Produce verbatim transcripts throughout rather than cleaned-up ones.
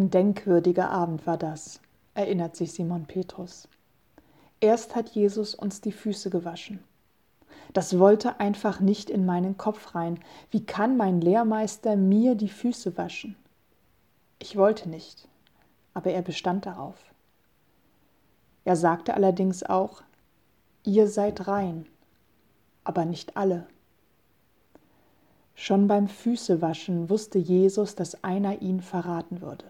Ein denkwürdiger Abend war das, erinnert sich Simon Petrus. Erst hat Jesus uns die Füße gewaschen. Das wollte einfach nicht in meinen Kopf rein. Wie kann mein Lehrmeister mir die Füße waschen? Ich wollte nicht, aber er bestand darauf. Er sagte allerdings auch, ihr seid rein, aber nicht alle. Schon beim Füßewaschen wusste Jesus, dass einer ihn verraten würde.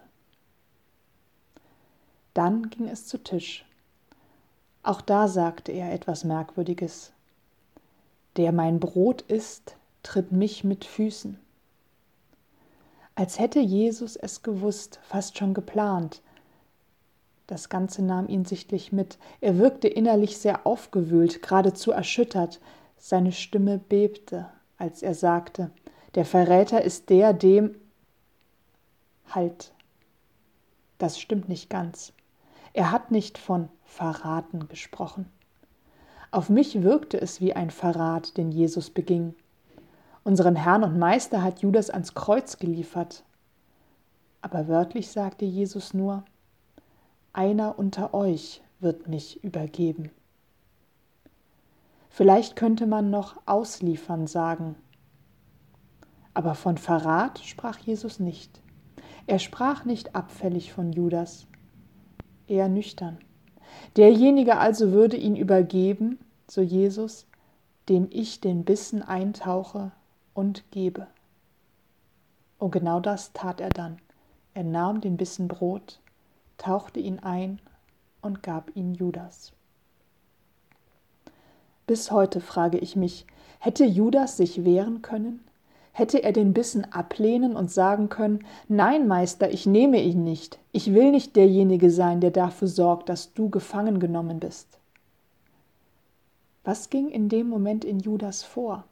Dann ging es zu Tisch. Auch da sagte er etwas Merkwürdiges. Der mein Brot isst, tritt mich mit Füßen. Als hätte Jesus es gewusst, fast schon geplant. Das Ganze nahm ihn sichtlich mit. Er wirkte innerlich sehr aufgewühlt, geradezu erschüttert. Seine Stimme bebte, als er sagte, der Verräter ist der, dem... Halt, das stimmt nicht ganz. Er hat nicht von Verraten gesprochen. Auf mich wirkte es wie ein Verrat, den Jesus beging. Unseren Herrn und Meister hat Judas ans Kreuz geliefert. Aber wörtlich sagte Jesus nur, einer unter euch wird mich übergeben. Vielleicht könnte man noch ausliefern sagen. Aber von Verrat sprach Jesus nicht. Er sprach nicht abfällig von Judas, eher nüchtern. Derjenige also würde ihn übergeben, so Jesus, dem ich den Bissen eintauche und gebe. Und genau das tat er dann. Er nahm den Bissen Brot, tauchte ihn ein und gab ihn Judas. Bis heute frage ich mich, hätte Judas sich wehren können? Hätte er den Bissen ablehnen und sagen können, nein, Meister, ich nehme ihn nicht. Ich will nicht derjenige sein, der dafür sorgt, dass du gefangen genommen bist. Was ging in dem Moment in Judas vor?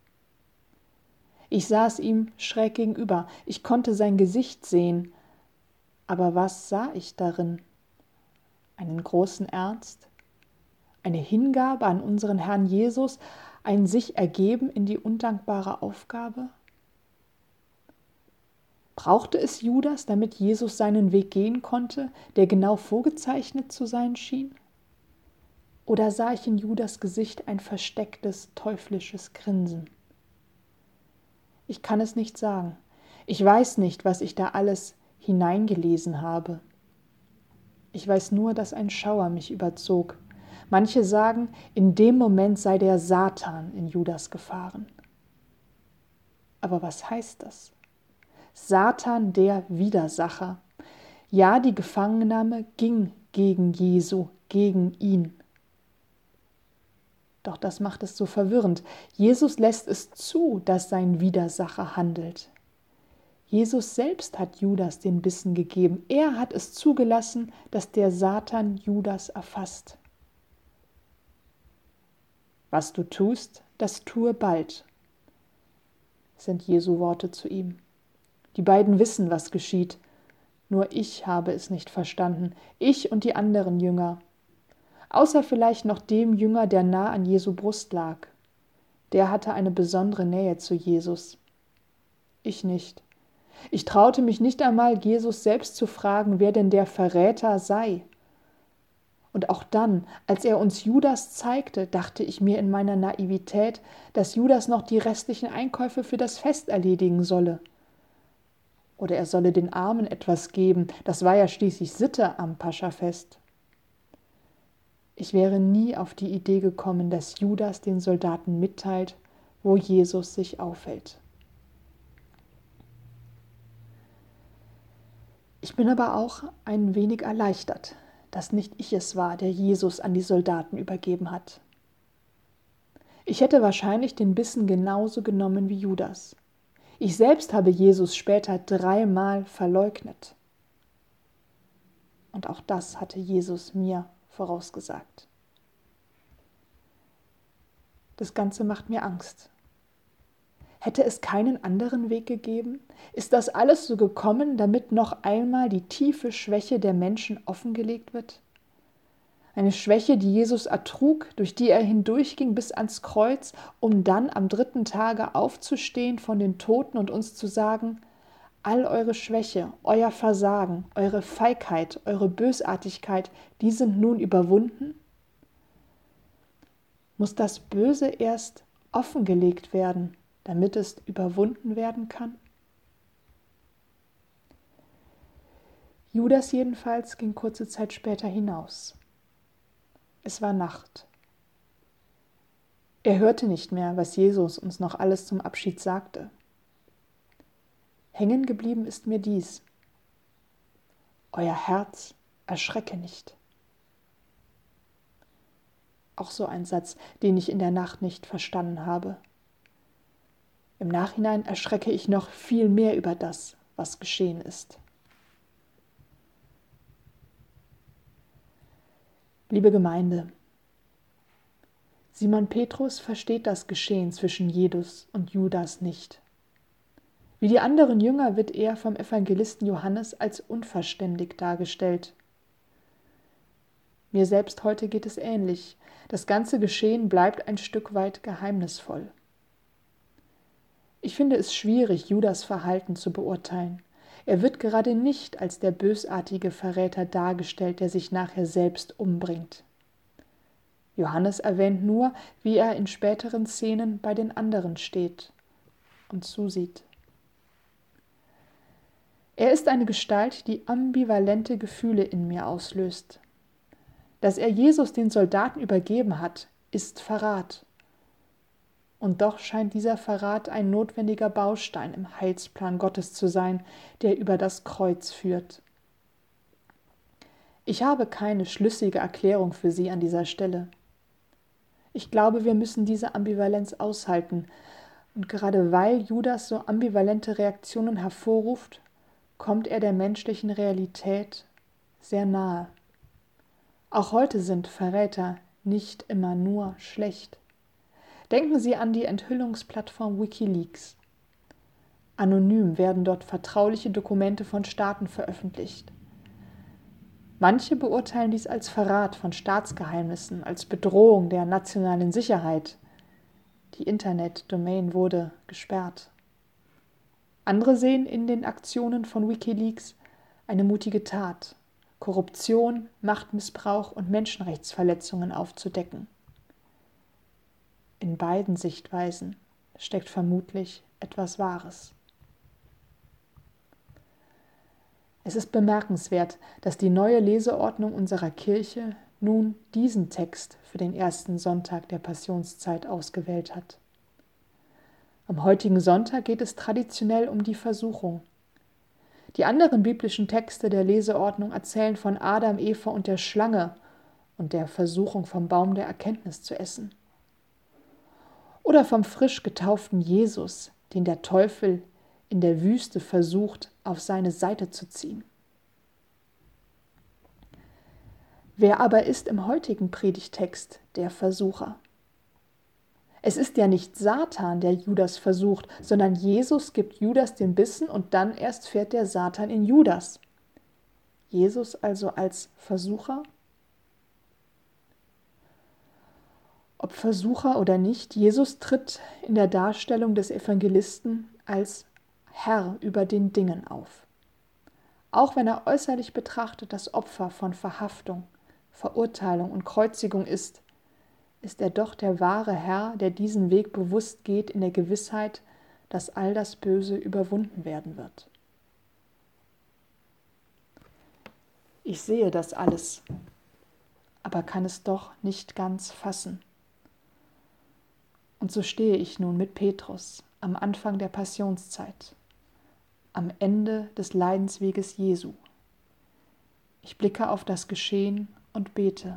Ich saß ihm schräg gegenüber. Ich konnte sein Gesicht sehen. Aber was sah ich darin? Einen großen Ernst? Eine Hingabe an unseren Herrn Jesus? Ein sich ergeben in die undankbare Aufgabe? Brauchte es Judas, damit Jesus seinen Weg gehen konnte, der genau vorgezeichnet zu sein schien? Oder sah ich in Judas Gesicht ein verstecktes, teuflisches Grinsen? Ich kann es nicht sagen. Ich weiß nicht, was ich da alles hineingelesen habe. Ich weiß nur, dass ein Schauer mich überzog. Manche sagen, in dem Moment sei der Satan in Judas gefahren. Aber was heißt das? Satan, der Widersacher. Ja, die Gefangennahme ging gegen Jesu, gegen ihn. Doch das macht es so verwirrend. Jesus lässt es zu, dass sein Widersacher handelt. Jesus selbst hat Judas den Bissen gegeben. Er hat es zugelassen, dass der Satan Judas erfasst. Was du tust, das tue bald, sind Jesu Worte zu ihm. Die beiden wissen, was geschieht. Nur ich habe es nicht verstanden. Ich und die anderen Jünger. Außer vielleicht noch dem Jünger, der nah an Jesu Brust lag. Der hatte eine besondere Nähe zu Jesus. Ich nicht. Ich traute mich nicht einmal, Jesus selbst zu fragen, wer denn der Verräter sei. Und auch dann, als er uns Judas zeigte, dachte ich mir in meiner Naivität, dass Judas noch die restlichen Einkäufe für das Fest erledigen solle. Oder er solle den Armen etwas geben, das war ja schließlich Sitte am Paschafest. Ich wäre nie auf die Idee gekommen, dass Judas den Soldaten mitteilt, wo Jesus sich aufhält. Ich bin aber auch ein wenig erleichtert, dass nicht ich es war, der Jesus an die Soldaten übergeben hat. Ich hätte wahrscheinlich den Bissen genauso genommen wie Judas. Ich selbst habe Jesus später dreimal verleugnet. Und auch das hatte Jesus mir vorausgesagt. Das Ganze macht mir Angst. Hätte es keinen anderen Weg gegeben? Ist das alles so gekommen, damit noch einmal die tiefe Schwäche der Menschen offengelegt wird? Eine Schwäche, die Jesus ertrug, durch die er hindurchging bis ans Kreuz, um dann am dritten Tage aufzustehen von den Toten und uns zu sagen, All eure Schwäche, euer Versagen, eure Feigheit, eure Bösartigkeit, die sind nun überwunden? Muss das Böse erst offengelegt werden, damit es überwunden werden kann? Judas jedenfalls ging kurze Zeit später hinaus. Es war Nacht. Er hörte nicht mehr, was Jesus uns noch alles zum Abschied sagte. Hängen geblieben ist mir dies: Euer Herz erschrecke nicht. Auch so ein Satz, den ich in der Nacht nicht verstanden habe. Im Nachhinein erschrecke ich noch viel mehr über das, was geschehen ist. Liebe Gemeinde, Simon Petrus versteht das Geschehen zwischen Jesus und Judas nicht. Wie die anderen Jünger wird er vom Evangelisten Johannes als unverständig dargestellt. Mir selbst heute geht es ähnlich. Das ganze Geschehen bleibt ein Stück weit geheimnisvoll. Ich finde es schwierig, Judas' Verhalten zu beurteilen. Er wird gerade nicht als der bösartige Verräter dargestellt, der sich nachher selbst umbringt. Johannes erwähnt nur, wie er in späteren Szenen bei den anderen steht und zusieht. Er ist eine Gestalt, die ambivalente Gefühle in mir auslöst. Dass er Jesus den Soldaten übergeben hat, ist Verrat. Und doch scheint dieser Verrat ein notwendiger Baustein im Heilsplan Gottes zu sein, der über das Kreuz führt. Ich habe keine schlüssige Erklärung für Sie an dieser Stelle. Ich glaube, wir müssen diese Ambivalenz aushalten. Und gerade weil Judas so ambivalente Reaktionen hervorruft, kommt er der menschlichen Realität sehr nahe. Auch heute sind Verräter nicht immer nur schlecht. Denken Sie an die Enthüllungsplattform WikiLeaks. Anonym werden dort vertrauliche Dokumente von Staaten veröffentlicht. Manche beurteilen dies als Verrat von Staatsgeheimnissen, als Bedrohung der nationalen Sicherheit. Die Internetdomain wurde gesperrt. Andere sehen in den Aktionen von WikiLeaks eine mutige Tat, Korruption, Machtmissbrauch und Menschenrechtsverletzungen aufzudecken. In beiden Sichtweisen steckt vermutlich etwas Wahres. Es ist bemerkenswert, dass die neue Leseordnung unserer Kirche nun diesen Text für den ersten Sonntag der Passionszeit ausgewählt hat. Am heutigen Sonntag geht es traditionell um die Versuchung. Die anderen biblischen Texte der Leseordnung erzählen von Adam, Eva und der Schlange und der Versuchung, vom Baum der Erkenntnis zu essen. Oder vom frisch getauften Jesus, den der Teufel in der Wüste versucht, auf seine Seite zu ziehen. Wer aber ist im heutigen Predigtext der Versucher? Es ist ja nicht Satan, der Judas versucht, sondern Jesus gibt Judas den Bissen und dann erst fährt der Satan in Judas. Jesus also als Versucher? Ob Versucher oder nicht, Jesus tritt in der Darstellung des Evangelisten als Herr über den Dingen auf. Auch wenn er äußerlich betrachtet das Opfer von Verhaftung, Verurteilung und Kreuzigung ist, ist er doch der wahre Herr, der diesen Weg bewusst geht in der Gewissheit, dass all das Böse überwunden werden wird. Ich sehe das alles, aber kann es doch nicht ganz fassen. Und so stehe ich nun mit Petrus am Anfang der Passionszeit, am Ende des Leidensweges Jesu. Ich blicke auf das Geschehen und bete: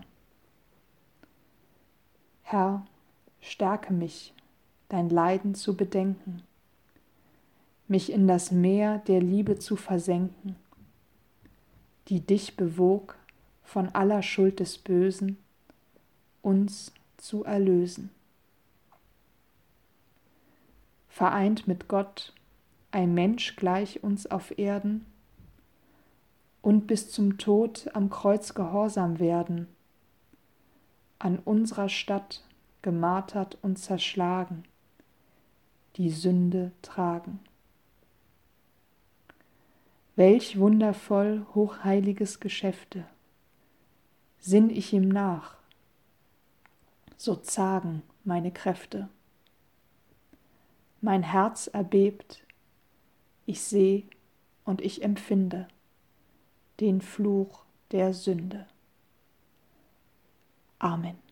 Herr, stärke mich, dein Leiden zu bedenken, mich in das Meer der Liebe zu versenken, die dich bewog, von aller Schuld des Bösen uns zu erlösen. Vereint mit Gott, ein Mensch gleich uns auf Erden, und bis zum Tod am Kreuz gehorsam werden, an unserer Stadt gemartert und zerschlagen, die Sünde tragen. Welch wundervoll hochheiliges Geschäfte, sinn ich ihm nach, so zagen meine Kräfte. Mein Herz erbebt, ich seh und ich empfinde den Fluch der Sünde. Amen.